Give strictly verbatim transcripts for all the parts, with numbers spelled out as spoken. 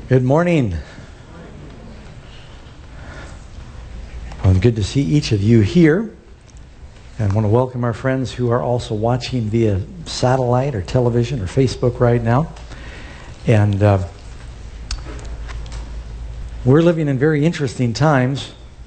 Good morning. Well, good to see each of you here. And I want to welcome our friends who are also watching via satellite or television or Facebook right now. And uh, we're living in very interesting times.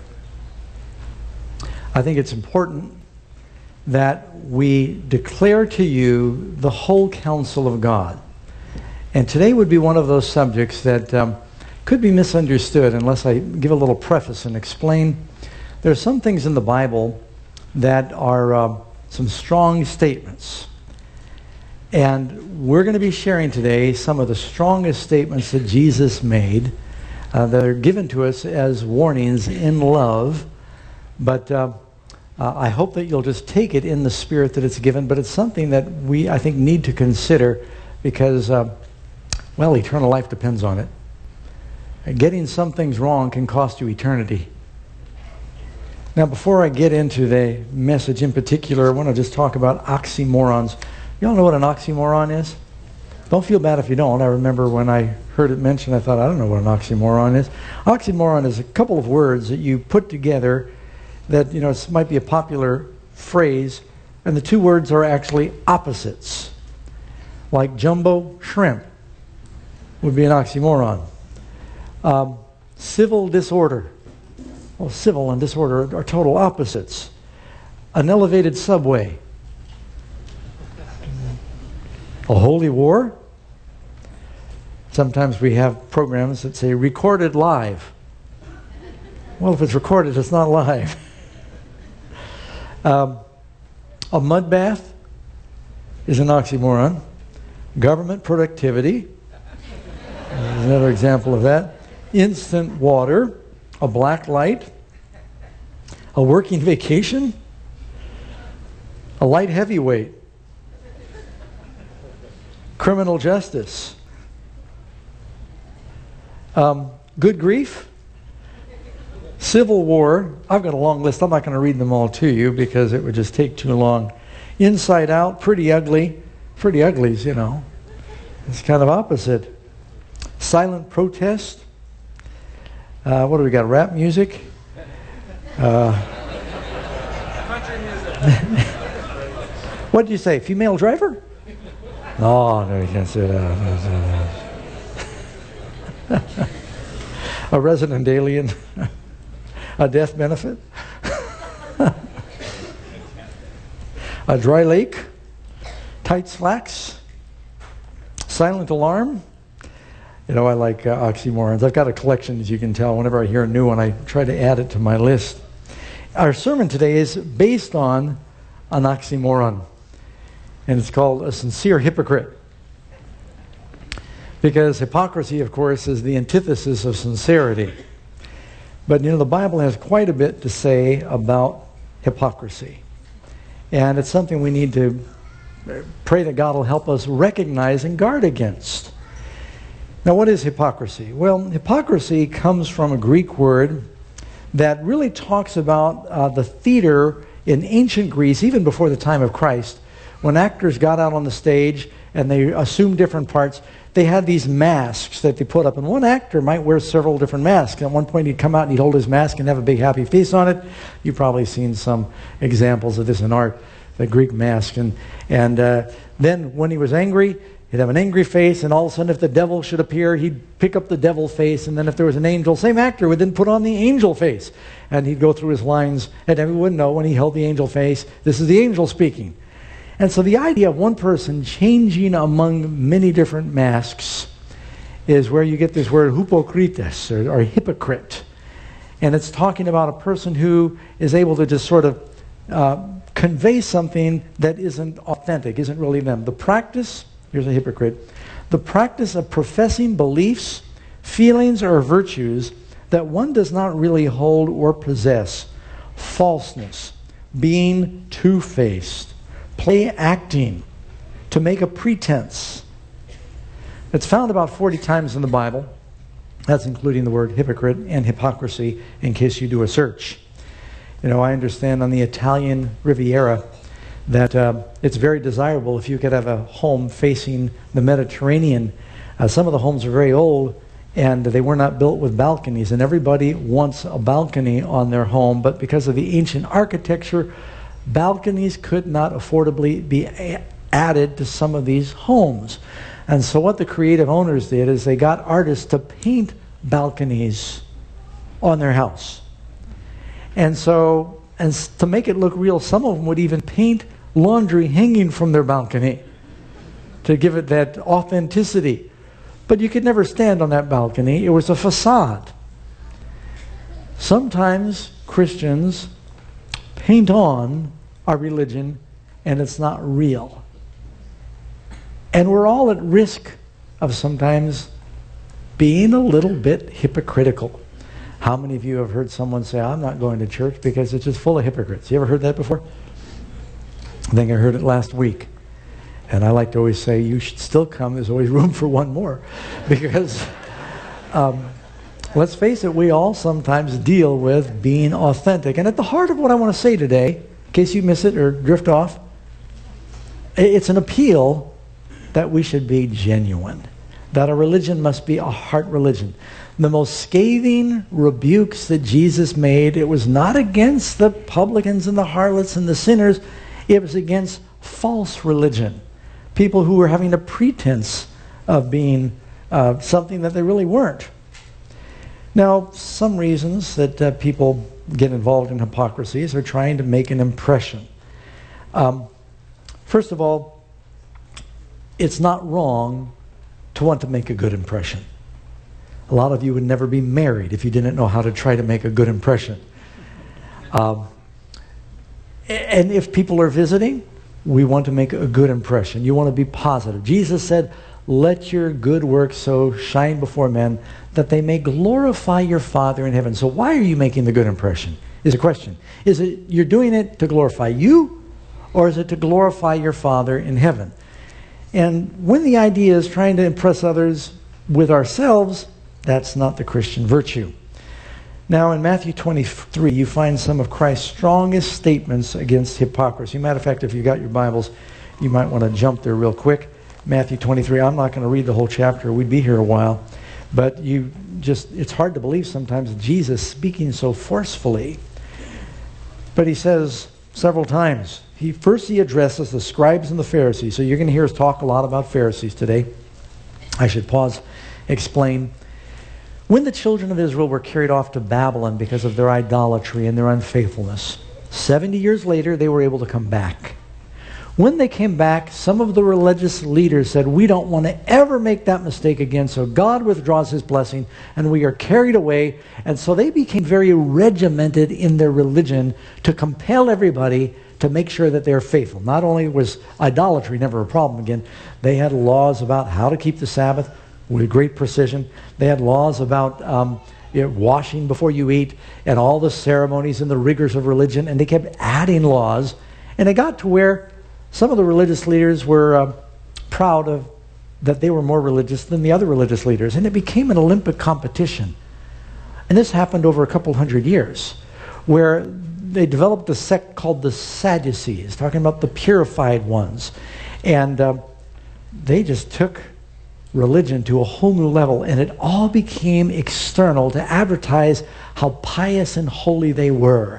I think it's important that we declare to you the whole counsel of God. And today would be one of those subjects that um, could be misunderstood unless I give a little preface and explain. There are some things in the Bible that are uh, some strong statements. And we're going to be sharing today some of the strongest statements that Jesus made uh, that are given to us as warnings in love. But uh, uh, I hope that you'll just take it in the spirit that it's given. But it's something that we, I think, need to consider because... Uh, Well, eternal life depends on it. Getting some things wrong can cost you eternity. Now, before I get into the message in particular, I want to just talk about oxymorons. You all know what an oxymoron is? Don't feel bad if you don't. I remember when I heard it mentioned, I thought, I don't know what an oxymoron is. Oxymoron is a couple of words that you put together that, you know, it might be a popular phrase, and the two words are actually opposites. Like jumbo shrimp would be an oxymoron. Um, civil disorder. Well, civil and disorder are, are total opposites. An elevated subway. A holy war. Sometimes we have programs that say recorded live. Well, if it's recorded, it's not live. um, a mud bath is an oxymoron. Government productivity. There's another example of that. Instant water, a black light, a working vacation, a light heavyweight, criminal justice, um, good grief, civil war. I've got a long list. I'm not going to read them all to you because it would just take too long. Inside out, pretty ugly. Pretty uglies, you know. It's kind of opposite. Silent protest. Uh, what do we got? Rap music. Uh, Country music. what did you say? Female driver? No, no, you can't say that. A resident alien. A death benefit. A dry lake. Tight slacks. Silent alarm. You know, I like uh, oxymorons. I've got a collection, as you can tell. Whenever I hear a new one, I try to add it to my list. Our sermon today is based on an oxymoron, and it's called a sincere hypocrite. Because hypocrisy, of course, is the antithesis of sincerity. But, you know, the Bible has quite a bit to say about hypocrisy. And it's something we need to pray that God will help us recognize and guard against. Now, what is hypocrisy? Well, hypocrisy comes from a Greek word that really talks about uh, the theater in ancient Greece, even before the time of Christ. When actors got out on the stage and they assumed different parts, they had these masks that they put up. And one actor might wear several different masks. At one point, he'd come out and he'd hold his mask and have a big happy face on it. You've probably seen some examples of this in art, the Greek mask. And, and uh, then when he was angry, he'd have an angry face, and all of a sudden if the devil should appear, he'd pick up the devil face, and then if there was an angel, same actor would then put on the angel face. And he'd go through his lines, and everyone would know when he held the angel face, this is the angel speaking. And so the idea of one person changing among many different masks is where you get this word hypokrites, or, or hypocrite. And it's talking about a person who is able to just sort of uh, convey something that isn't authentic, isn't really them. The practice... Here's a hypocrite. The practice of professing beliefs, feelings, or virtues that one does not really hold or possess. Falseness. Being two-faced. Play acting. To make a pretense. It's found about forty times in the Bible. That's including the word hypocrite and hypocrisy in case you do a search. You know, I understand on the Italian Riviera that uh, it's very desirable if you could have a home facing the Mediterranean. Uh, some of the homes are very old, and they were not built with balconies, and everybody wants a balcony on their home, but because of the ancient architecture, balconies could not affordably be a added to some of these homes. And so what the creative owners did is they got artists to paint balconies on their house. And so, and to make it look real, some of them would even paint laundry hanging from their balcony to give it that authenticity. But you could never stand on that balcony. It was a facade. Sometimes Christians paint on our religion and it's not real. And we're all at risk of sometimes being a little bit hypocritical. How many of you have heard someone say, I'm not going to church because it's just full of hypocrites? You ever heard that before? I think I heard it last week. And I like to always say, you should still come. There's always room for one more. Because, um, let's face it, we all sometimes deal with being authentic. And at the heart of what I want to say today, in case you miss it or drift off, it's an appeal that we should be genuine. That a religion must be a heart religion. The most scathing rebukes that Jesus made, it was not against the publicans and the harlots and the sinners. It was against false religion. People who were having a pretense of being uh, something that they really weren't. Now, some reasons that uh, people get involved in hypocrisies are trying to make an impression. Um, first of all, it's not wrong to want to make a good impression. A lot of you would never be married if you didn't know how to try to make a good impression. Um, and if people are visiting, we want to make a good impression. You want to be positive. Jesus said, let your good works so shine before men that they may glorify your Father in heaven. So why are you making the good impression? Is a question. Is it you're doing it to glorify you, or is it to glorify your Father in heaven? And when the idea is trying to impress others with ourselves, that's not the Christian virtue. Now in Matthew twenty-three, you find some of Christ's strongest statements against hypocrisy. Matter of fact, if you got your Bibles, you might want to jump there real quick. Matthew twenty-three, I'm not going to read the whole chapter. We'd be here a while. But you just, it's hard to believe sometimes Jesus speaking so forcefully. But he says several times, he first he addresses the scribes and the Pharisees. So you're going to hear us talk a lot about Pharisees today. I should pause, explain. When the children of Israel were carried off to Babylon because of their idolatry and their unfaithfulness, seventy years later they were able to come back. When they came back, some of the religious leaders said, we don't want to ever make that mistake again, so God withdraws his blessing and we are carried away. And so they became very regimented in their religion to compel everybody to make sure that they're faithful. Not only was idolatry never a problem again, they had laws about how to keep the Sabbath with great precision. They had laws about um, you know, washing before you eat and all the ceremonies and the rigors of religion, and they kept adding laws. And it got to where some of the religious leaders were uh, proud of that they were more religious than the other religious leaders, and it became an Olympic competition. And this happened over a couple hundred years, where they developed a sect called the Sadducees, talking about the purified ones. And uh, they just took religion to a whole new level, and it all became external to advertise how pious and holy they were.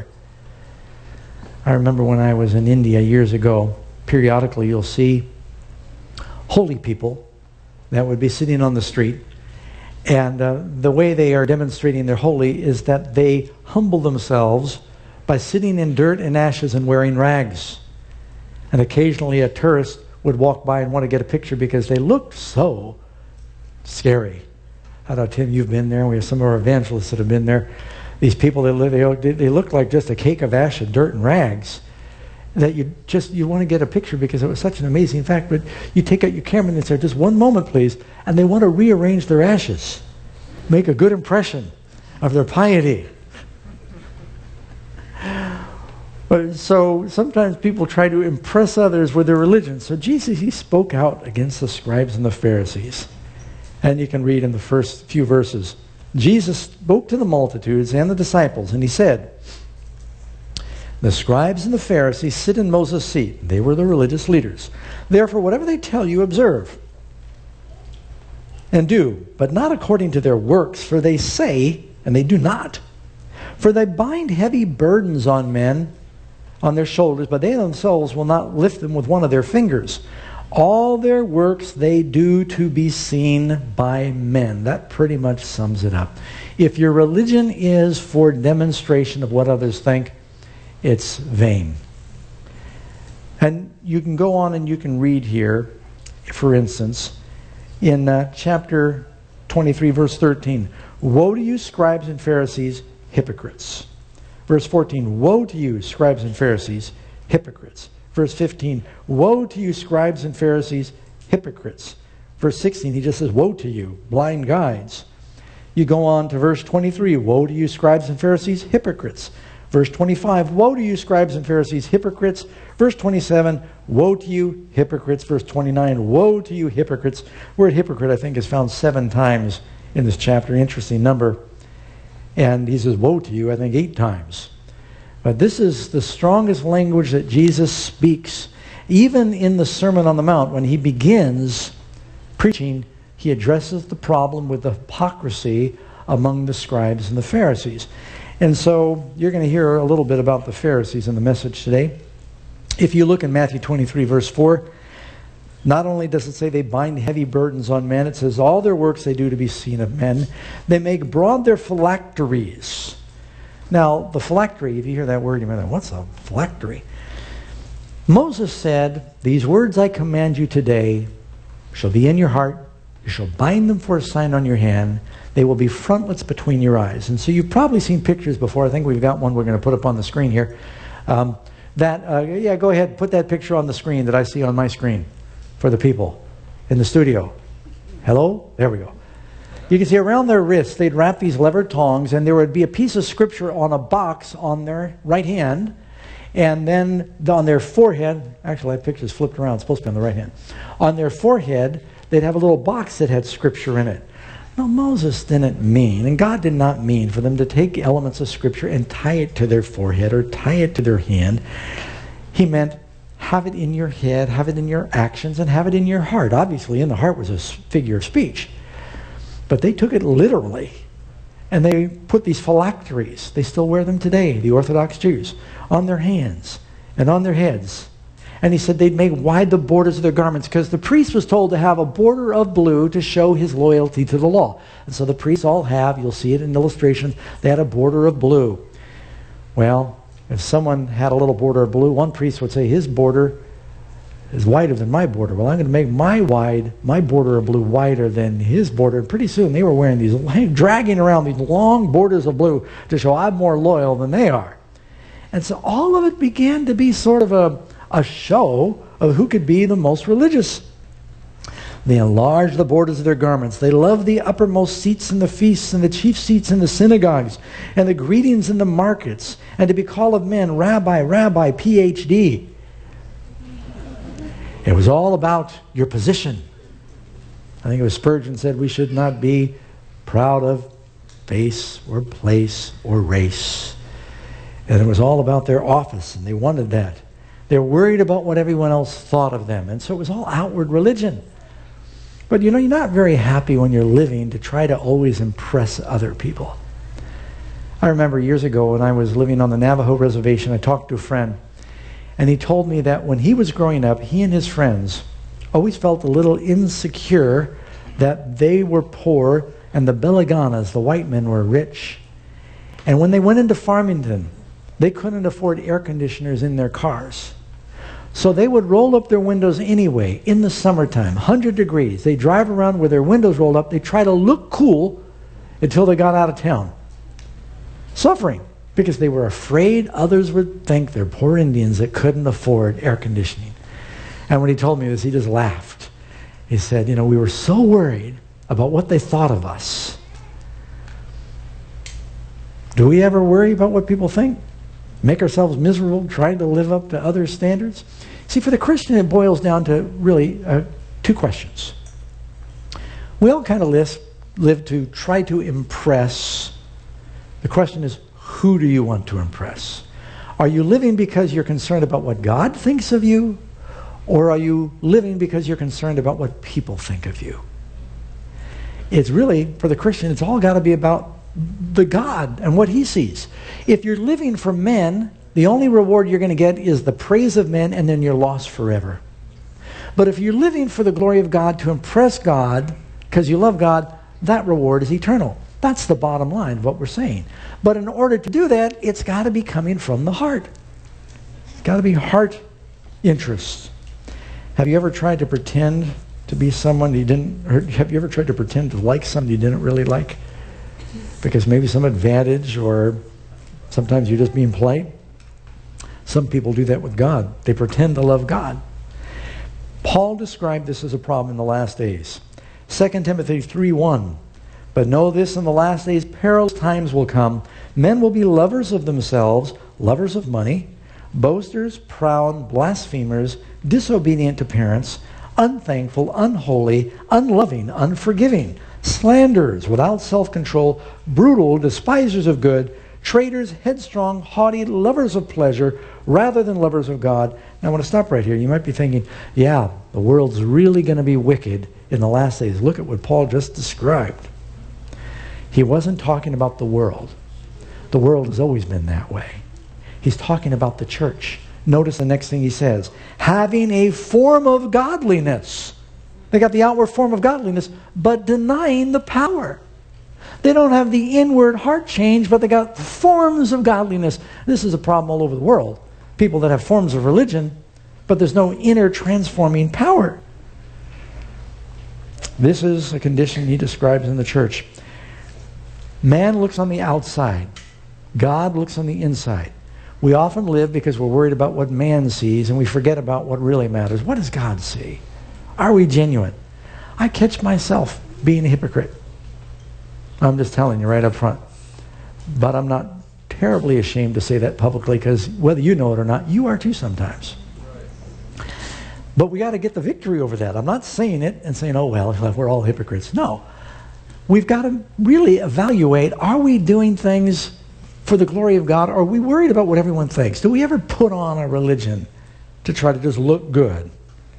I remember when I was in India years ago, periodically you'll see holy people that would be sitting on the street, and uh, the way they are demonstrating they're holy is that they humble themselves by sitting in dirt and ashes and wearing rags. And occasionally a tourist would walk by and want to get a picture because they looked so scary. I know, Tim, you've been there. We have some of our evangelists that have been there. These people that live, they, they look like just a cake of ash and dirt and rags. That you just, you want to get a picture because it was such an amazing fact. But you take out your camera and say, just one moment, please. And they want to rearrange their ashes. Make a good impression of their piety. But so sometimes people try to impress others with their religion. So Jesus, he spoke out against the scribes and the Pharisees. And you can read in the first few verses. Jesus spoke to the multitudes and the disciples, and he said, the scribes and the Pharisees sit in Moses' seat. They were the religious leaders. Therefore, whatever they tell you, observe. and do, but not according to their works, for they say, and they do not. For they bind heavy burdens on men, on their shoulders, but they themselves will not lift them with one of their fingers. All their works they do to be seen by men. That pretty much sums it up. If your religion is for demonstration of what others think, it's vain. And you can go on and you can read here, for instance, in uh, chapter twenty-three, verse thirteen, woe to you, scribes and Pharisees, hypocrites. Verse fourteen, woe to you, scribes and Pharisees, hypocrites. Verse fifteen, woe to you, scribes and Pharisees, hypocrites. Verse sixteen, he just says, woe to you, blind guides. You go on to verse twenty-three, woe to you, scribes and Pharisees, hypocrites. Verse twenty-five, woe to you, scribes and Pharisees, hypocrites. Verse twenty-seven, woe to you, hypocrites. Verse twenty-nine, woe to you, hypocrites. Word hypocrite, I think, is found seven times in this chapter. Interesting number. And he says, woe to you, I think, eight times. But this is the strongest language that Jesus speaks. Even in the Sermon on the Mount, when he begins preaching, he addresses the problem with the hypocrisy among the scribes and the Pharisees. And so you're going to hear a little bit about the Pharisees in the message today. If you look in Matthew twenty-three, verse four, not only does it say they bind heavy burdens on men, it says all their works they do to be seen of men. They make broad their phylacteries. Now, the phylactery, if you hear that word, you might think, what's a phylactery? Moses said, these words I command you today shall be in your heart. You shall bind them for a sign on your hand. They will be frontlets between your eyes. And so you've probably seen pictures before. I think we've got one we're going to put up on the screen here. Um, that, uh, yeah, go ahead, put that picture on the screen that I see on my screen for the people in the studio. Hello? There we go. You can see around their wrists, they'd wrap these leather tongs, and there would be a piece of scripture on a box on their right hand, and then on their forehead, actually that picture's flipped around, it's supposed to be on the right hand. On their forehead, they'd have a little box that had scripture in it. No, Moses didn't mean, and God did not mean for them to take elements of scripture and tie it to their forehead or tie it to their hand. He meant have it in your head, have it in your actions, and have it in your heart. Obviously, in the heart was a figure of speech. But they took it literally. And they put these phylacteries, they still wear them today, the Orthodox Jews, on their hands and on their heads. And he said they'd make wide the borders of their garments because the priest was told to have a border of blue to show his loyalty to the law. And so the priests all have, you'll see it in illustrations, they had a border of blue. Well, if someone had a little border of blue, one priest would say his border is wider than my border. Well, I'm going to make my wide, my border of blue wider than his border. And pretty soon they were wearing these, dragging around these long borders of blue to show I'm more loyal than they are. And so all of it began to be sort of a, a show of who could be the most religious. They enlarged the borders of their garments. They loved the uppermost seats in the feasts and the chief seats in the synagogues and the greetings in the markets and to be called of men, Rabbi, Rabbi, P H D. It was all about your position. I think it was Spurgeon said we should not be proud of face or place or race. And it was all about their office, and they wanted that. They were worried about what everyone else thought of them. And so it was all outward religion. But you know, you're not very happy when you're living to try to always impress other people. I remember years ago when I was living on the Navajo reservation, I talked to a friend. And he told me that when he was growing up, he and his friends always felt a little insecure that they were poor and the Belaganas, the white men, were rich. And when they went into Farmington, they couldn't afford air conditioners in their cars. So they would roll up their windows anyway in the summertime, one hundred degrees. They drive around with their windows rolled up. They try to look cool until they got out of town. Suffering. Because they were afraid others would think they're poor Indians that couldn't afford air conditioning. And when he told me this, he just laughed. He said, you know, we were so worried about what they thought of us. Do we ever worry about what people think? Make ourselves miserable trying to live up to others' standards? See, for the Christian, it boils down to really uh, two questions. We all kind of live, live to try to impress. The question is, who do you want to impress? Are you living because you're concerned about what God thinks of you? Or are you living because you're concerned about what people think of you? It's really, for the Christian, it's all got to be about the God and what he sees. If you're living for men, the only reward you're going to get is the praise of men, and then you're lost forever. But if you're living for the glory of God, to impress God, because you love God, that reward is eternal. That's the bottom line of what we're saying. But in order to do that, it's got to be coming from the heart. It's got to be heart interest. Have you ever tried to pretend to be someone you didn't, or have you ever tried to pretend to like someone you didn't really like? Because maybe some advantage, or sometimes you're just being polite. Some people do that with God. They pretend to love God. Paul described this as a problem in the last days. Second Timothy three one. But know this, in the last days perilous times will come. Men will be lovers of themselves, lovers of money, boasters, proud, blasphemers, disobedient to parents, unthankful, unholy, unloving, unforgiving, slanderers, without self-control, brutal, despisers of good, traitors, headstrong, haughty, lovers of pleasure rather than lovers of God. Now I want to stop right here. You might be thinking, yeah, the world's really going to be wicked in the last days. Look at what Paul just described. He wasn't talking about the world. The world has always been that way. He's talking about the church. Notice the next thing he says. Having a form of godliness. They got the outward form of godliness, but denying the power. They don't have the inward heart change, but they got forms of godliness. This is a problem all over the world. People that have forms of religion, but there's no inner transforming power. This is a condition he describes in the church. Man looks on the outside. God looks on the inside. We often live because we're worried about what man sees, and we forget about what really matters. What does God see? Are we genuine? I catch myself being a hypocrite. I'm just telling you right up front. But I'm not terribly ashamed to say that publicly, because whether you know it or not, you are too sometimes. Right. But we got to get the victory over that. I'm not saying it and saying, oh, well, we're all hypocrites. No. We've got to really evaluate, are we doing things for the glory of God? Or are we worried about what everyone thinks? Do we ever put on a religion to try to just look good?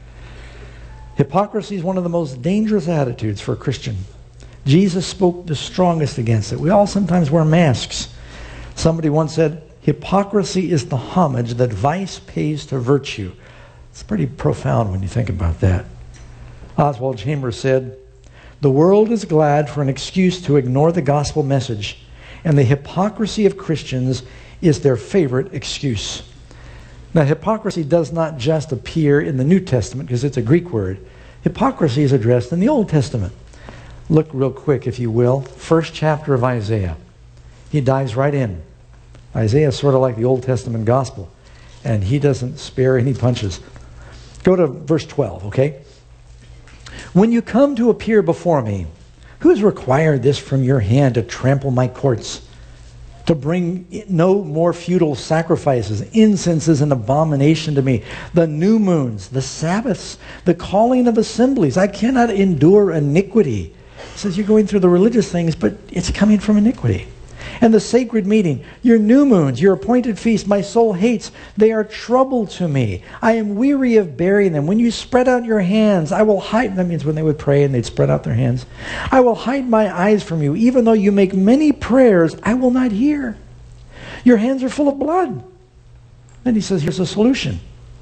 Hypocrisy is one of the most dangerous attitudes for a Christian. Jesus spoke the strongest against it. We all sometimes wear masks. Somebody once said, hypocrisy is the homage that vice pays to virtue. It's pretty profound when you think about that. Oswald Chambers said, the world is glad for an excuse to ignore the gospel message, and the hypocrisy of Christians is their favorite excuse. Now, hypocrisy does not just appear in the New Testament because it's a Greek word. Hypocrisy is addressed in the Old Testament. Look real quick, if you will. First chapter of Isaiah. He dives right in. Isaiah is sort of like the Old Testament gospel, and he doesn't spare any punches. Go to verse twelve, okay? When you come to appear before me, who has required this from your hand to trample my courts? To bring no more futile sacrifices. Incense is an abomination to me. The new moons, the Sabbaths, the calling of assemblies. I cannot endure iniquity. It says you're going through the religious things, but it's coming from iniquity. And the sacred meeting, your new moons, your appointed feasts, my soul hates. They are trouble to me. I am weary of bearing them. When you spread out your hands, I will hide. That means when they would pray and they'd spread out their hands. I will hide my eyes from you. Even though you make many prayers, I will not hear. Your hands are full of blood. Then he says, here's a solution.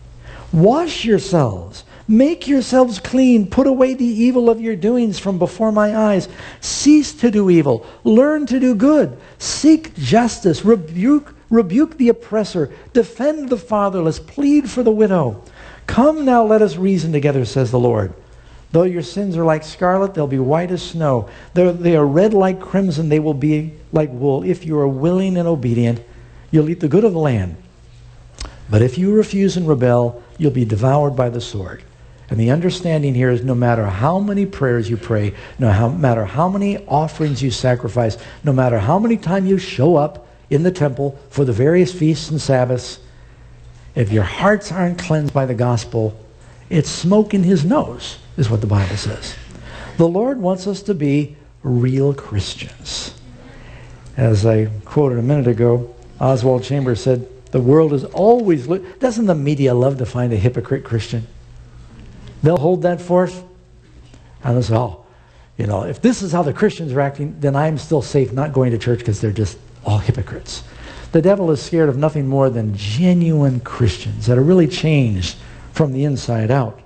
Wash yourselves. Make yourselves clean. Put away the evil of your doings from before my eyes. Cease to do evil. Learn to do good. Seek justice. Rebuke, rebuke the oppressor. Defend the fatherless. Plead for the widow. Come now, let us reason together, says the Lord. Though your sins are like scarlet, they'll be white as snow. They're, they are red like crimson. They will be like wool. If you are willing and obedient, you'll eat the good of the land. But if you refuse and rebel, you'll be devoured by the sword. And the understanding here is no matter how many prayers you pray, no matter how many offerings you sacrifice, no matter how many times you show up in the temple for the various feasts and Sabbaths, if your hearts aren't cleansed by the gospel, it's smoke in his nose, is what the Bible says. The Lord wants us to be real Christians. As I quoted a minute ago, Oswald Chambers said, the world is always... Doesn't the media love to find a hypocrite Christian? They'll hold that forth. And they'll say, oh, You know, if this is how the Christians are acting, then I'm still safe not going to church because they're just all hypocrites. The devil is scared of nothing more than genuine Christians that are really changed from the inside out.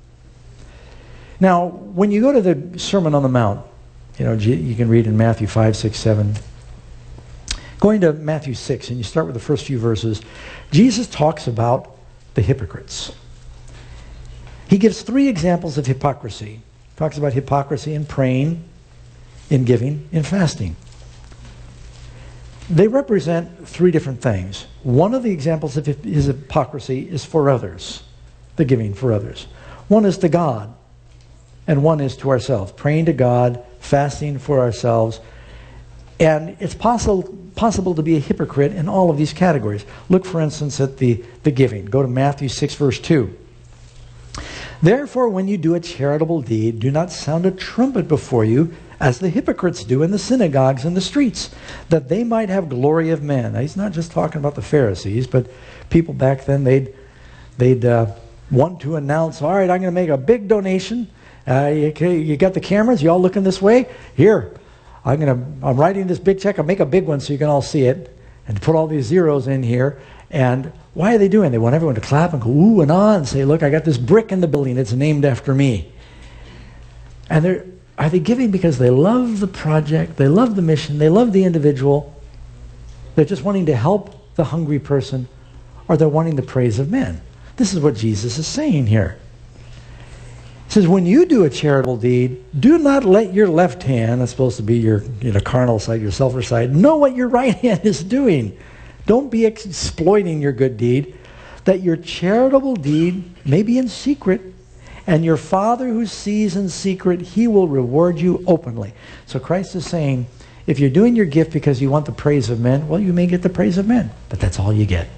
Now, when you go to the Sermon on the Mount, you know, you can read in Matthew five, six, seven. Going to Matthew six, and you start with the first few verses, Jesus talks about the hypocrites. He gives three examples of hypocrisy. He talks about hypocrisy in praying, in giving, in fasting. They represent three different things. One of the examples of his hypocrisy is for others, the giving for others. One is to God, and one is to ourselves. Praying to God, fasting for ourselves. And it's possible possible to be a hypocrite in all of these categories. Look, for instance, at the, the giving. Go to Matthew six, verse two. Therefore, when you do a charitable deed, do not sound a trumpet before you, as the hypocrites do in the synagogues and the streets, that they might have glory of men. Now, he's not just talking about the Pharisees, but people back then, they'd, they'd uh, want to announce, all right, I'm going to make a big donation. Uh, you, you got the cameras? You all looking this way? Here, I'm going to, I'm writing this big check. I'll make a big one so you can all see it, and put all these zeros in here. And why are they doing? They want everyone to clap and go ooh and ah and say, look, I got this brick in the building. It's named after me. And they're, are they giving because they love the project, they love the mission, they love the individual, they're just wanting to help the hungry person, or they're wanting the praise of men? This is what Jesus is saying here. He says, when you do a charitable deed, do not let your left hand, that's supposed to be your you know, carnal side, your selfish side, know what your right hand is doing. Don't be exploiting your good deed, that your charitable deed may be in secret, and your Father who sees in secret, he will reward you openly. So Christ is saying, if you're doing your gift because you want the praise of men, well, you may get the praise of men, but that's all you get.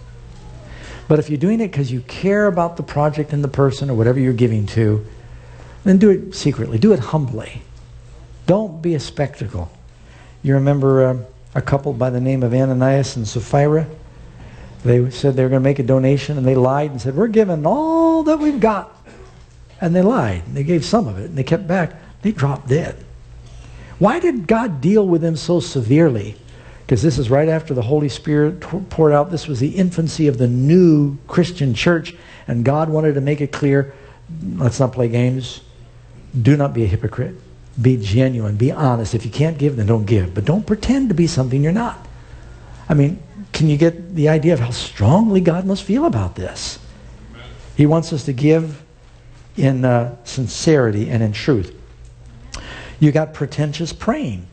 But if you're doing it because you care about the project and the person or whatever you're giving to, then do it secretly. Do it humbly. Don't be a spectacle. You remember uh, a couple by the name of Ananias and Sapphira? They said they were going to make a donation, and they lied and said, we're giving all that we've got. And they lied. They gave some of it, and they kept back. They dropped dead. Why did God deal with them so severely? Because this is right after the Holy Spirit poured out. This was the infancy of the new Christian church, and God wanted to make it clear, let's not play games. Do not be a hypocrite. Be genuine. Be honest. If you can't give, then don't give. But don't pretend to be something you're not. I mean, can you get the idea of how strongly God must feel about this? He wants us to give in uh, sincerity and in truth. You got pretentious praying.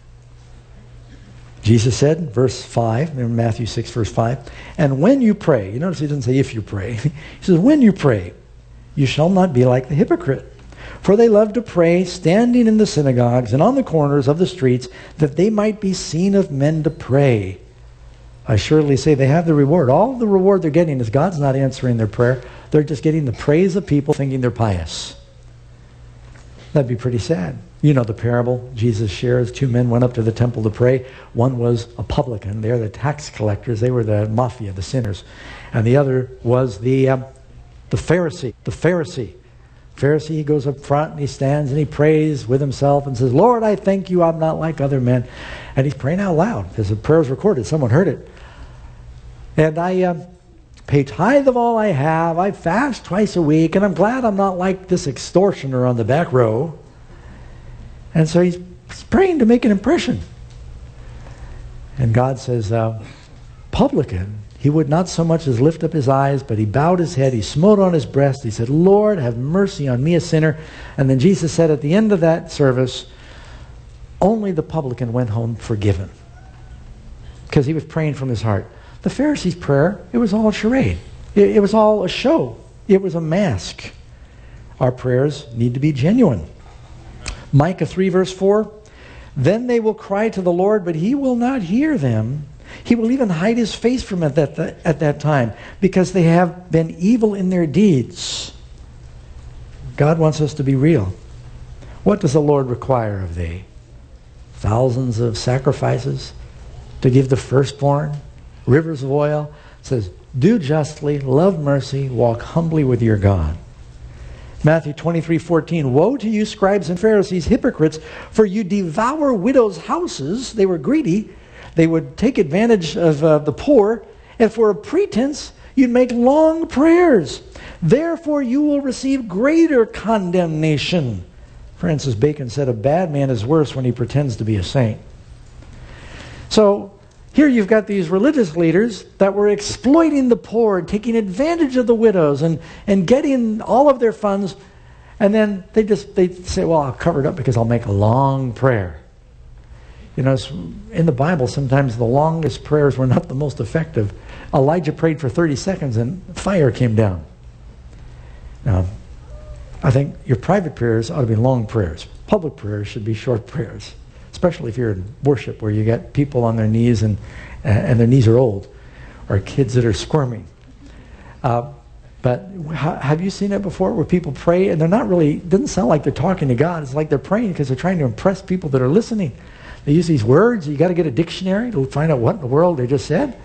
Jesus said, verse five, in Matthew six, verse five, and when you pray, you notice he doesn't say if you pray. He says, when you pray, you shall not be like the hypocrite. For they love to pray, standing in the synagogues and on the corners of the streets, that they might be seen of men to pray. I surely say they have the reward. All the reward they're getting is God's not answering their prayer. They're just getting the praise of people thinking they're pious. That'd be pretty sad. You know the parable Jesus shares. Two men went up to the temple to pray. One was a publican. They're the tax collectors. They were the mafia, the sinners. And the other was the, um, the Pharisee. The Pharisee. Pharisee, he goes up front and he stands and he prays with himself and says, Lord, I thank you I'm not like other men. And he's praying out loud because the prayer is recorded. Someone heard it. And I um, pay tithe of all I have. I fast twice a week. And I'm glad I'm not like this extortioner on the back row. And so he's praying to make an impression. And God says, uh, publican, he would not so much as lift up his eyes, but he bowed his head, he smote on his breast, he said, Lord, have mercy on me, a sinner. And then Jesus said at the end of that service, only the publican went home forgiven. Because he was praying from his heart. The Pharisee's prayer, it was all a charade. It, it was all a show. It was a mask. Our prayers need to be genuine. Micah three verse four, then they will cry to the Lord, but he will not hear them. He will even hide his face from them at that, at that time, because they have been evil in their deeds. God wants us to be real. What does the Lord require of thee? Thousands of sacrifices to give the firstborn, rivers of oil. It says, do justly, love mercy, walk humbly with your God. Matthew twenty-three fourteen, woe to you, scribes and Pharisees, hypocrites, for you devour widows' houses. They were greedy. They would take advantage of uh, the poor, and for a pretense, you'd make long prayers. Therefore, you will receive greater condemnation. Francis Bacon said, a bad man is worse when he pretends to be a saint. So, here you've got these religious leaders that were exploiting the poor, taking advantage of the widows, and, and getting all of their funds, and then they just they say, well, I'll cover it up because I'll make a long prayer. You know, in the Bible, sometimes the longest prayers were not the most effective. Elijah prayed for thirty seconds and fire came down. Now, I think your private prayers ought to be long prayers. Public prayers should be short prayers, especially if you're in worship where you get people on their knees and, and their knees are old, or kids that are squirming. Uh, but ha have you seen it before where people pray and they're not really, it doesn't sound like they're talking to God. It's like they're praying because they're trying to impress people that are listening. They use these words. You got to get a dictionary to find out what in the world they just said.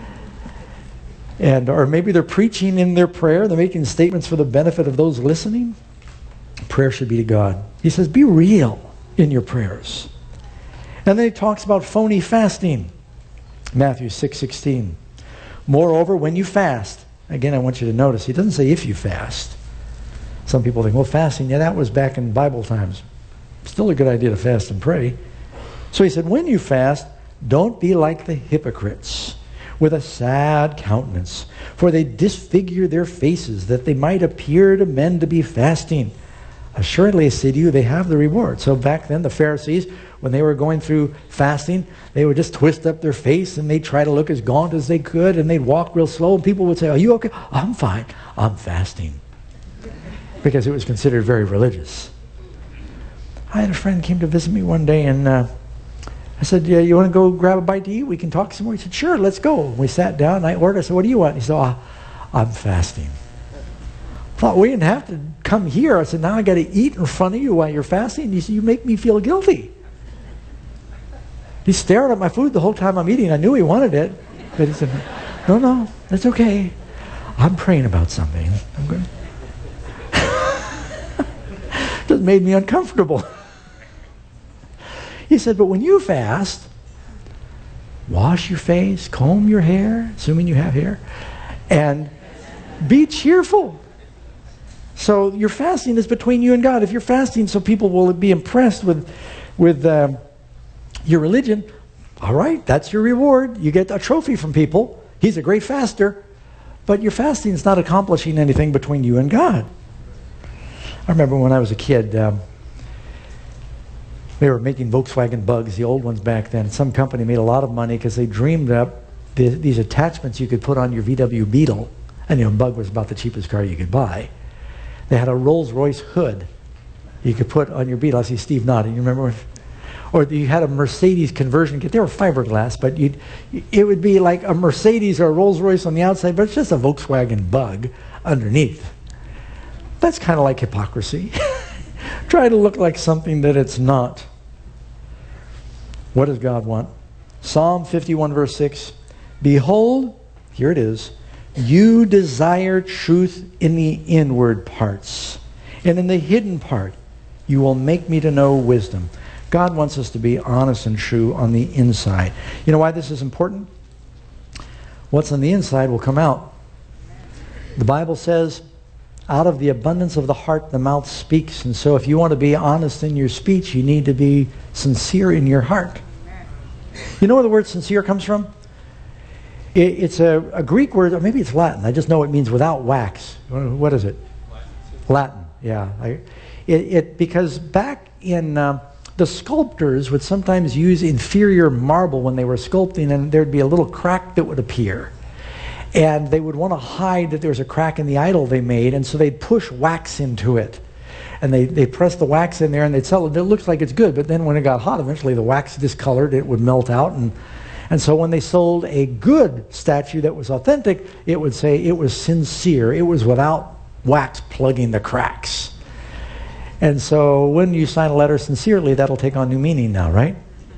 And, or maybe they're preaching in their prayer. They're making statements for the benefit of those listening. Prayer should be to God. He says, be real in your prayers. And then he talks about phony fasting. Matthew six sixteen. Moreover, when you fast, again, I want you to notice, he doesn't say if you fast. Some people think, well, fasting, yeah, that was back in Bible times. Still a good idea to fast and pray. So he said, when you fast, don't be like the hypocrites, with a sad countenance, for they disfigure their faces, that they might appear to men to be fasting. Assuredly, I say to you, they have the reward. So back then, the Pharisees, when they were going through fasting, they would just twist up their face and they'd try to look as gaunt as they could, and they'd walk real slow, and people would say, are you okay? I'm fine. I'm fasting. Because it was considered very religious. I had a friend came to visit me one day, and uh, I said, yeah, you want to go grab a bite to eat? We can talk some more. He said, sure, let's go. We sat down, and I ordered. I said, what do you want? He said, oh, I'm fasting. I thought, we didn't have to come here. I said, now I got to eat in front of you while you're fasting. He said, you make me feel guilty. He's staring at my food the whole time I'm eating. I knew he wanted it. But he said, no, no, that's okay. I'm praying about something. I'm good. Just made me uncomfortable. He said, but when you fast, wash your face, comb your hair, assuming you have hair, and be cheerful. So your fasting is between you and God. If you're fasting so people will be impressed with, with um, your religion, all right, that's your reward. You get a trophy from people. He's a great faster. But your fasting is not accomplishing anything between you and God. I remember when I was a kid, um, they were making Volkswagen Bugs, the old ones back then. Some company made a lot of money because they dreamed up the, these attachments you could put on your V W Beetle. And you know, Bug was about the cheapest car you could buy. They had a Rolls-Royce hood you could put on your Beetle. I see Steve nodding. You remember? Or you had a Mercedes conversion kit. They were fiberglass, but you'd, it would be like a Mercedes or a Rolls-Royce on the outside, but it's just a Volkswagen Bug underneath. That's kind of like hypocrisy. Try to look like something that it's not. What does God want? Psalm fifty-one verse six. Behold, here it is, you desire truth in the inward parts, and in the hidden part you will make me to know wisdom. God wants us to be honest and true on the inside. You know why this is important? What's on the inside will come out. The Bible says, out of the abundance of the heart, the mouth speaks. And so if you want to be honest in your speech, you need to be sincere in your heart. You know where the word sincere comes from? It, it's a, a Greek word, or maybe it's Latin. I just know it means without wax. What is it? Latin. Latin, yeah. I, it, it, because back in... Uh, the sculptors would sometimes use inferior marble when they were sculpting, and there'd be a little crack that would appear. And they would want to hide that there was a crack in the idol they made, and so they'd push wax into it. And they, they press the wax in there, and they'd sell it. It looks like it's good, but then when it got hot, eventually the wax discolored, it would melt out. And, and so when they sold a good statue that was authentic, it would say it was sincere. It was without wax plugging the cracks. And so when you sign a letter sincerely, that'll take on new meaning now, right?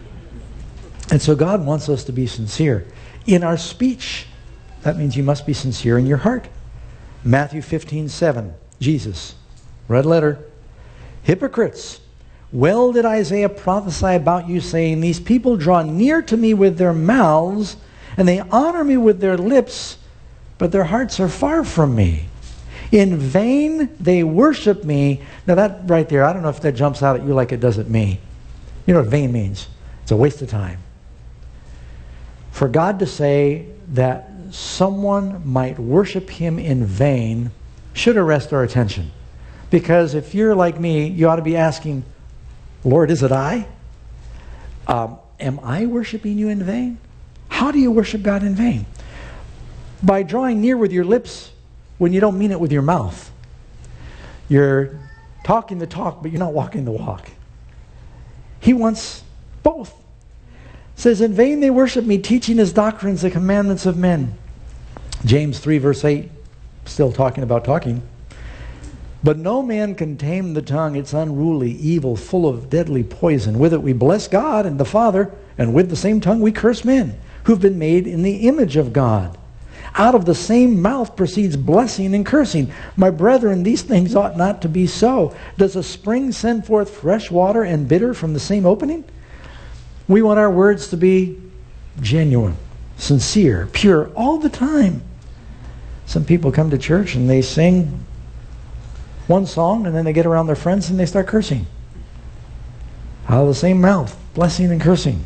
And so God wants us to be sincere in our speech. That means you must be sincere in your heart. Matthew fifteen seven, Jesus, red letter. Hypocrites, well did Isaiah prophesy about you, saying, these people draw near to me with their mouths, and they honor me with their lips, but their hearts are far from me. In vain they worship me. Now that right there, I don't know if that jumps out at you like it does at me. You know what vain means? It's a waste of time. For God to say that someone might worship him in vain should arrest our attention. Because if you're like me, you ought to be asking, Lord, is it I? Um, am I worshiping you in vain? How do you worship God in vain? By drawing near with your lips when you don't mean it with your mouth. You're talking the talk, but you're not walking the walk. He wants both. It says, in vain they worship me, teaching his doctrines, the commandments of men. James three verse eight, still talking about talking. But no man can tame the tongue. It's unruly, evil, full of deadly poison. With it we bless God and the Father, and with the same tongue we curse men, who've been made in the image of God. Out of the same mouth proceeds blessing and cursing. My brethren, these things ought not to be so. Does a spring send forth fresh water and bitter from the same opening? We want our words to be genuine, sincere, pure, all the time. Some people come to church and they sing one song and then they get around their friends and they start cursing. Out of the same mouth, blessing and cursing.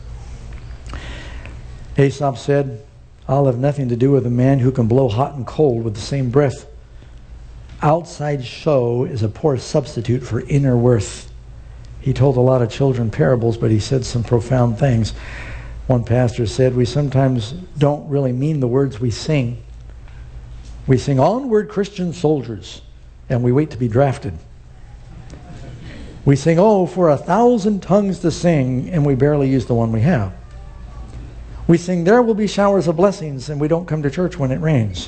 Aesop said, I'll have nothing to do with a man who can blow hot and cold with the same breath. Outside show is a poor substitute for inner worth. He told a lot of children parables, but he said some profound things. One pastor said, we sometimes don't really mean the words we sing. We sing, onward Christian soldiers, and we wait to be drafted. We sing, oh, for a thousand tongues to sing, and we barely use the one we have. We sing, there will be showers of blessings, and we don't come to church when it rains.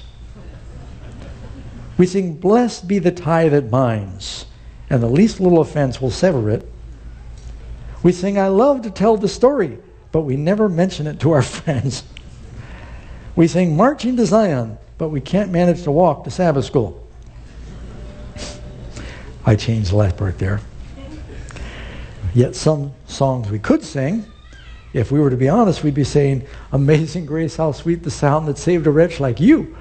We sing, blessed be the tie that binds, and the least little offense will sever it. We sing, I love to tell the story, but we never mention it to our friends. We sing, marching to Zion, but we can't manage to walk to Sabbath school. I changed the last part there. Yet some songs we could sing, if we were to be honest, we'd be saying, amazing grace, how sweet the sound that saved a wretch like you.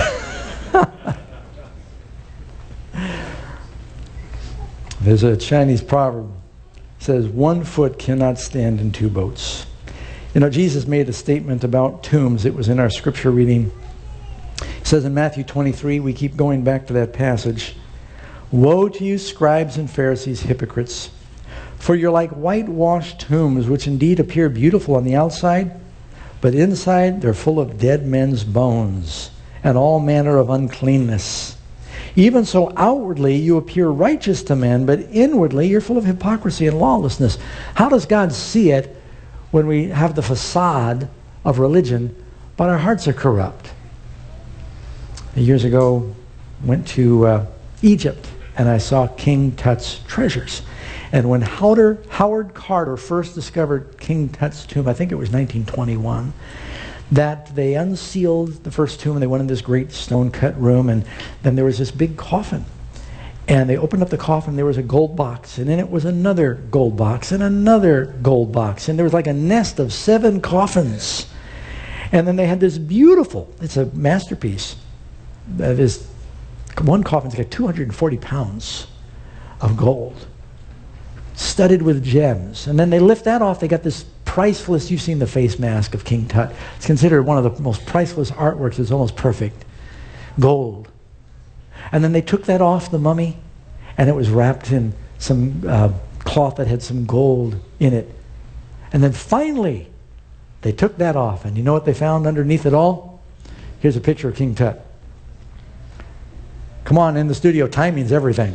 There's a Chinese proverb that says, one foot cannot stand in two boats. You know, Jesus made a statement about tombs. It was in our scripture reading. It says in Matthew twenty-three, we keep going back to that passage, woe to you, scribes and Pharisees, hypocrites! For you're like whitewashed tombs, which indeed appear beautiful on the outside, but inside they're full of dead men's bones and all manner of uncleanness. Even so outwardly you appear righteous to men, but inwardly you're full of hypocrisy and lawlessness. How does God see it when we have the facade of religion, but our hearts are corrupt? Years ago, went to uh, Egypt, and I saw King Tut's treasures. And when Howard, Howard Carter first discovered King Tut's tomb, I think it was nineteen twenty-one, that they unsealed the first tomb and they went in this great stone-cut room, and then there was this big coffin. And they opened up the coffin, there was a gold box, and then it was another gold box, and another gold box, and there was like a nest of seven coffins. And then they had this beautiful, it's a masterpiece, that is, one coffin's got two hundred forty pounds of gold, studded with gems. And then they lift that off, they got this priceless, you've seen the face mask of King Tut. It's considered one of the most priceless artworks. It's almost perfect. Gold. And then they took that off the mummy, and it was wrapped in some uh, cloth that had some gold in it. And then finally, they took that off, and you know what they found underneath it all? Here's a picture of King Tut. Come on, in the studio, timing's everything.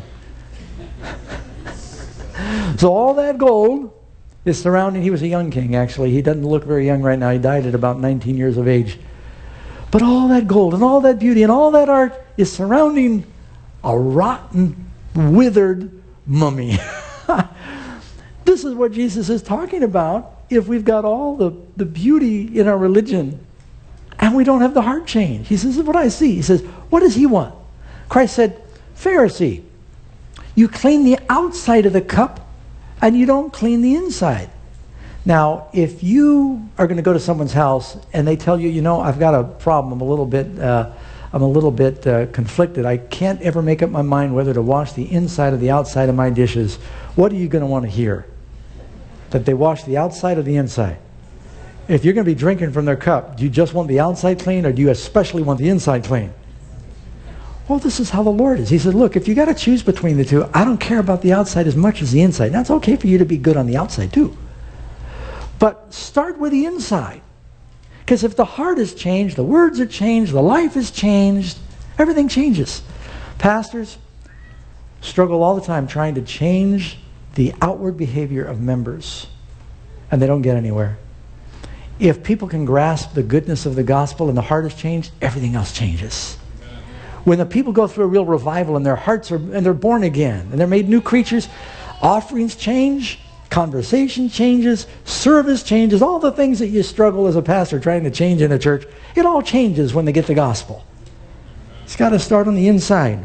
So all that gold is surrounding, he was a young king actually, he doesn't look very young right now, he died at about nineteen years of age. But all that gold and all that beauty and all that art is surrounding a rotten, withered mummy. This is what Jesus is talking about if we've got all the, the beauty in our religion and we don't have the heart change. He says, this is what I see. He says, what does he want? Christ said, Pharisee, You clean the outside of the cup, and you don't clean the inside. Now, if you are going to go to someone's house and they tell you, you know, I've got a problem, I'm a little bit, uh, I'm a little bit uh, conflicted. I can't ever make up my mind whether to wash the inside or the outside of my dishes. What are you going to want to hear? That they wash the outside or the inside? If you're going to be drinking from their cup, do you just want the outside clean, or do you especially want the inside clean? Well, this is how the Lord is. He said, look, if you got to choose between the two, I don't care about the outside as much as the inside. Now, it's okay for you to be good on the outside too. But start with the inside. Because if the heart is changed, the words are changed, the life is changed, everything changes. Pastors struggle all the time trying to change the outward behavior of members, and they don't get anywhere. If people can grasp the goodness of the gospel and the heart is changed, everything else changes. When the people go through a real revival and their hearts are, and they're born again, and they're made new creatures, offerings change, conversation changes, service changes, all the things that you struggle as a pastor trying to change in a church, it all changes when they get the gospel. It's got to start on the inside.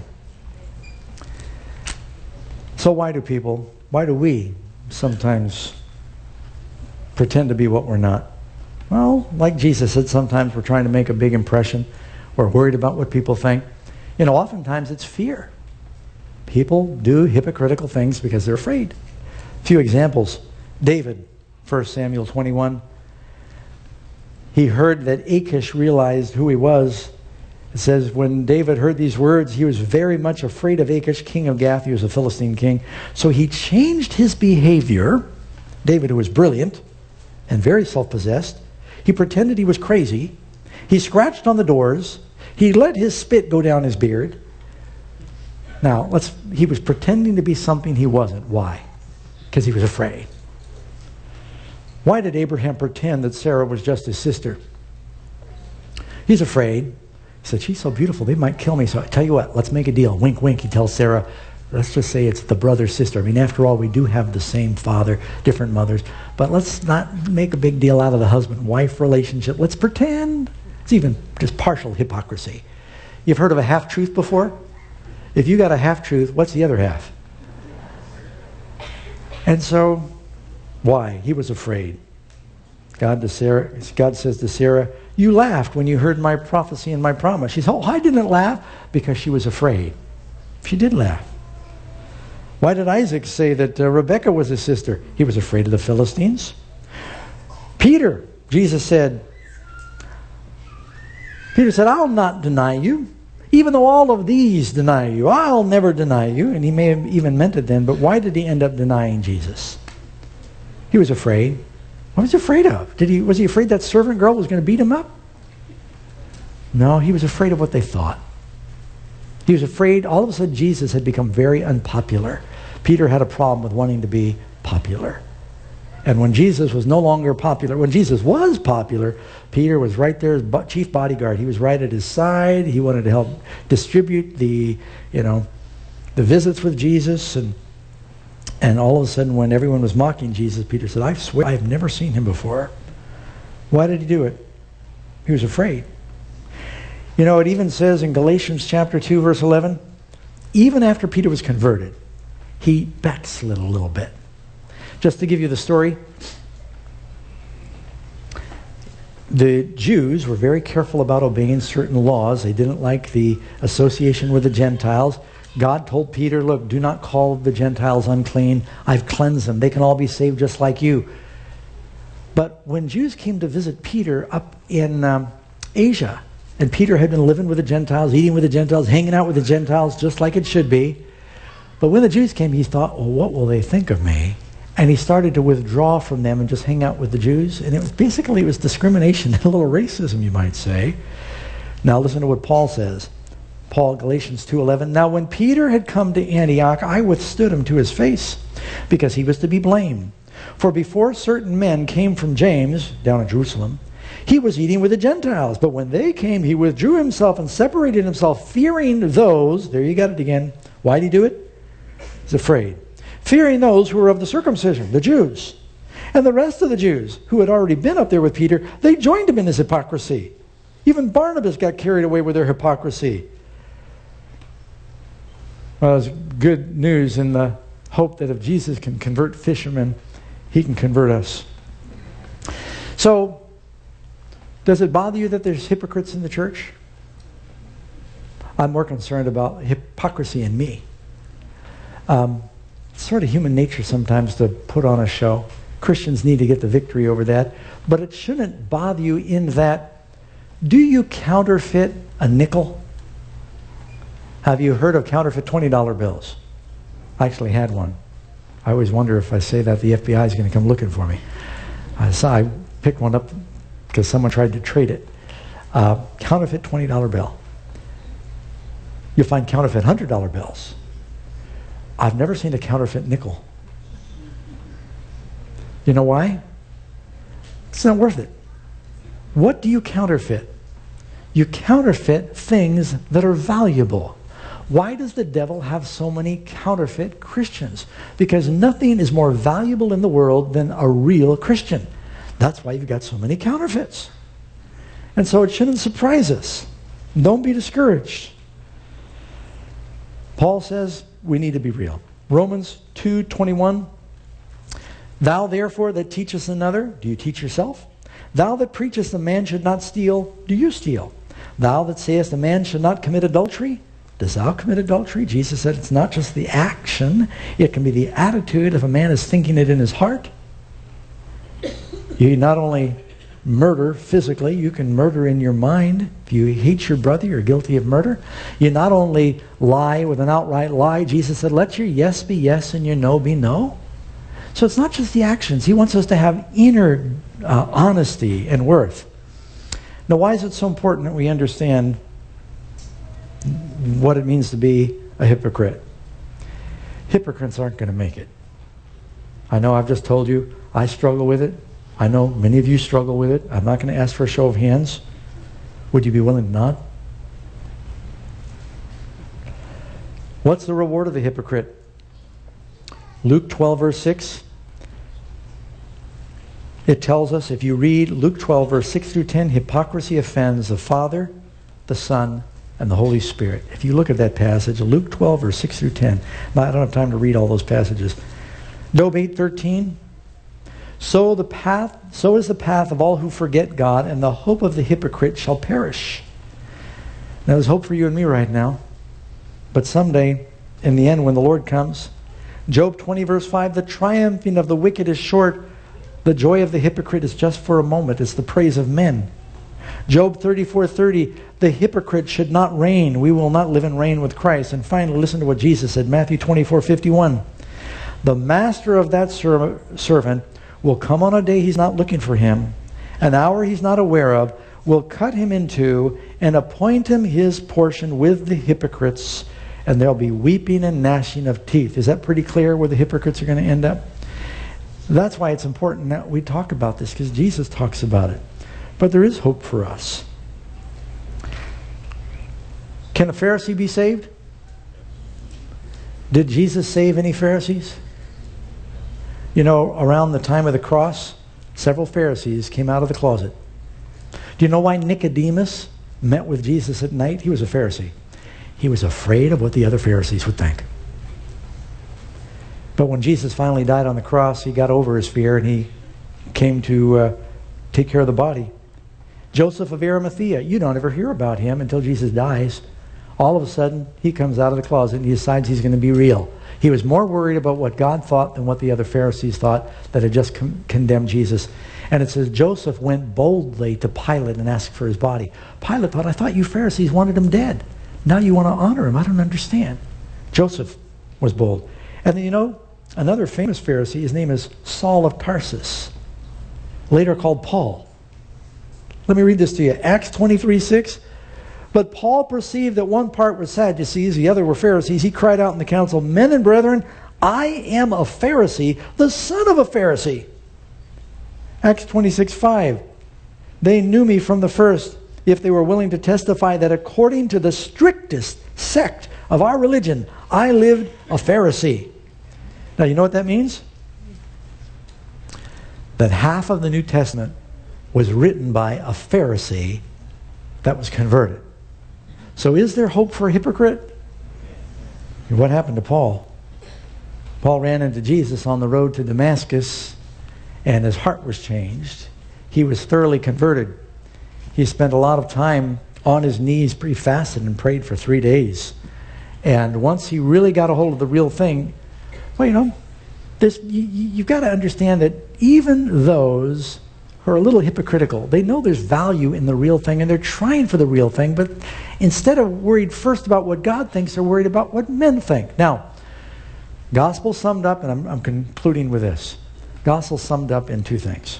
So why do people, why do we sometimes pretend to be what we're not? Well, like Jesus said, sometimes we're trying to make a big impression. We're worried about what people think. You know, oftentimes it's fear. People do hypocritical things because they're afraid. A few examples. David, First Samuel twenty-one. He heard that Achish realized who he was. It says, when David heard these words, he was very much afraid of Achish, king of Gath. He was a Philistine king. So he changed his behavior. David, who was brilliant and very self-possessed, he pretended he was crazy. He scratched on the doors. He let his spit go down his beard. Now, let's, he was pretending to be something he wasn't. Why? Because he was afraid. Why did Abraham pretend that Sarah was just his sister? He's afraid. He said, she's so beautiful, they might kill me. So I tell you what, let's make a deal. Wink, wink, he tells Sarah. Let's just say it's the brother-sister. I mean, after all, we do have the same father, different mothers. But let's not make a big deal out of the husband-wife relationship. Let's pretend. It's even just partial hypocrisy. You've heard of a half-truth before? If you got a half-truth, what's the other half? And so, why? He was afraid. God, to Sarah, God says to Sarah, you laughed when you heard my prophecy and my promise. She said, oh, I didn't laugh, because she was afraid. She did laugh. Why did Isaac say that uh, Rebekah was his sister? He was afraid of the Philistines. Peter, Jesus said, Peter said, I'll not deny you. Even though all of these deny you, I'll never deny you. And he may have even meant it then, but why did he end up denying Jesus? He was afraid. What was he afraid of? Did he, was he afraid that servant girl was going to beat him up? No, he was afraid of what they thought. He was afraid, all of a sudden Jesus had become very unpopular. Peter had a problem with wanting to be popular. And when Jesus was no longer popular, when Jesus was popular, Peter was right there as chief bodyguard. He was right at his side. He wanted to help distribute the, you know, the visits with Jesus. And, and all of a sudden, when everyone was mocking Jesus, Peter said, I swear I've never seen him before. Why did he do it? He was afraid. You know, it even says in Galatians chapter two, verse eleven, even after Peter was converted, he backslid a little bit. Just to give you the story, the Jews were very careful about obeying certain laws. They didn't like the association with the Gentiles. God told Peter, look, do not call the Gentiles unclean. I've cleansed them. They can all be saved just like you. But when Jews came to visit Peter up in um, Asia, and Peter had been living with the Gentiles, eating with the Gentiles, hanging out with the Gentiles, just like it should be. But when the Jews came, he thought, well, what will they think of me? And he started to withdraw from them and just hang out with the Jews. And it was basically, it was discrimination, a little racism, you might say. Now listen to what Paul says. Paul, Galatians two eleven. Now when Peter had come to Antioch, I withstood him to his face, because he was to be blamed. For before certain men came from James, down in Jerusalem, he was eating with the Gentiles. But when they came, he withdrew himself and separated himself, fearing those, there you got it again. Why did he do it? He's afraid. Fearing those who were of the circumcision, the Jews. And the rest of the Jews who had already been up there with Peter, they joined him in his hypocrisy. Even Barnabas got carried away with their hypocrisy. Well, it's good news in the hope that if Jesus can convert fishermen, he can convert us. So, does it bother you that there's hypocrites in the church? I'm more concerned about hypocrisy in me. Um, it's sort of human nature sometimes to put on a show. Christians need to get the victory over that. But it shouldn't bother you in that, do you counterfeit a nickel? Have you heard of counterfeit twenty dollar bills? I actually had one. I always wonder if I say that the F B I is going to come looking for me. I saw I picked one up because someone tried to trade it. Uh, counterfeit twenty dollar bill. You'll find counterfeit one hundred dollar bills. I've never seen a counterfeit nickel. You know why? It's not worth it. What do you counterfeit? You counterfeit things that are valuable. Why does the devil have so many counterfeit Christians? Because nothing is more valuable in the world than a real Christian. That's why you've got so many counterfeits. And so it shouldn't surprise us. Don't be discouraged. Paul says we need to be real. Romans two twenty-one. Thou therefore that teachest another, do you teach yourself? Thou that preachest a man should not steal, do you steal? Thou that sayest a man should not commit adultery, does thou commit adultery? Jesus said it's not just the action, it can be the attitude. If a man is thinking it in his heart, you not only murder physically, you can murder in your mind. If you hate your brother, you're guilty of murder. You not only lie with an outright lie. Jesus said, let your yes be yes and your no be no. So it's not just the actions. He wants us to have inner uh, honesty and worth. Now, why is it so important that we understand what it means to be a hypocrite? Hypocrites aren't going to make it. I know I've just told you I struggle with it. I know many of you struggle with it. I'm not going to ask for a show of hands. Would you be willing to nod? What's the reward of the hypocrite? Luke twelve verse six. It tells us, if you read Luke twelve verse six through ten, hypocrisy offends the Father, the Son, and the Holy Spirit. If you look at that passage, Luke twelve verse six through ten. Now, I don't have time to read all those passages. Job eight thirteen. So the path, so is the path of all who forget God, and the hope of the hypocrite shall perish. Now, there's hope for you and me right now. But someday, in the end, when the Lord comes, Job twenty verse five, the triumphing of the wicked is short. The joy of the hypocrite is just for a moment. It's the praise of men. Job thirty-four thirty, the hypocrite should not reign. We will not live and reign with Christ. And finally, listen to what Jesus said, Matthew twenty-four fifty-one. The master of that ser servant will come on a day he's not looking for him, an hour he's not aware of, will cut him in two and appoint him his portion with the hypocrites, and there'll be weeping and gnashing of teeth. Is that pretty clear where the hypocrites are going to end up? That's why it's important that we talk about this, because Jesus talks about it. But there is hope for us. Can a Pharisee be saved? Did Jesus save any Pharisees? You know, around the time of the cross, several Pharisees came out of the closet. Do you know why Nicodemus met with Jesus at night? He was a Pharisee. He was afraid of what the other Pharisees would think. But when Jesus finally died on the cross, he got over his fear and he came to uh, take care of the body. Joseph of Arimathea, you don't ever hear about him until Jesus dies. All of a sudden, he comes out of the closet and he decides he's going to be real. He was more worried about what God thought than what the other Pharisees thought that had just con condemned Jesus. And it says Joseph went boldly to Pilate and asked for his body. Pilate thought, I thought you Pharisees wanted him dead. Now you want to honor him. I don't understand. Joseph was bold. And then, you know, another famous Pharisee, his name is Saul of Tarsus, later called Paul. Let me read this to you. Acts twenty-three six. But Paul perceived that one part were Sadducees, the other were Pharisees. He cried out in the council, Men and brethren, I am a Pharisee, the son of a Pharisee. Acts twenty-six five. They knew me from the first, if they were willing to testify that according to the strictest sect of our religion, I lived a Pharisee. Now, you know what that means? That half of the New Testament was written by a Pharisee that was converted. So is there hope for a hypocrite? What happened to Paul? Paul ran into Jesus on the road to Damascus, and his heart was changed. He was thoroughly converted. He spent a lot of time on his knees pre-fasted and prayed for three days. And once he really got a hold of the real thing, well, you know, this, you, you've got to understand that even those who are a little hypocritical, they know there's value in the real thing, and they're trying for the real thing, but instead of worried first about what God thinks, they're worried about what men think. Now, gospel summed up, and I'm, I'm concluding with this. Gospel summed up in two things.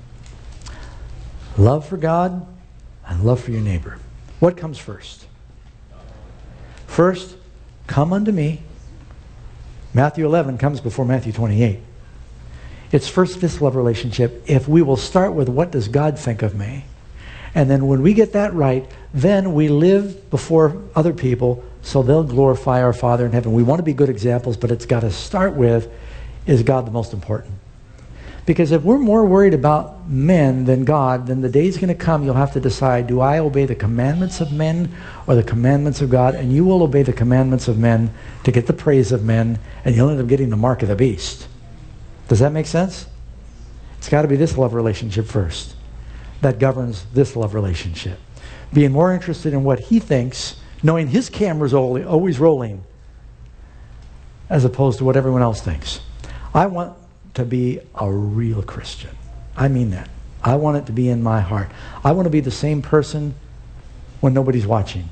Love for God and love for your neighbor. What comes first? First, come unto me. Matthew eleven comes before Matthew twenty-eight. It's first this love relationship. If we will start with what does God think of me, and then when we get that right, then we live before other people so they'll glorify our Father in heaven. We want to be good examples, but it's got to start with, is God the most important? Because if we're more worried about men than God, then the day's going to come you'll have to decide, do I obey the commandments of men or the commandments of God? And you will obey the commandments of men to get the praise of men, and you'll end up getting the mark of the beast. Does that make sense? It's got to be this love relationship first that governs this love relationship. Being more interested in what he thinks, knowing his camera's always rolling, as opposed to what everyone else thinks. I want to be a real Christian. I mean that. I want it to be in my heart. I want to be the same person when nobody's watching.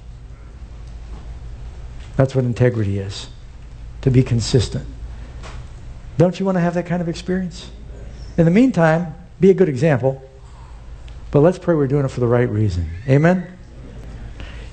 That's what integrity is. To be consistent. Don't you want to have that kind of experience? In the meantime, be a good example. But let's pray we're doing it for the right reason. Amen?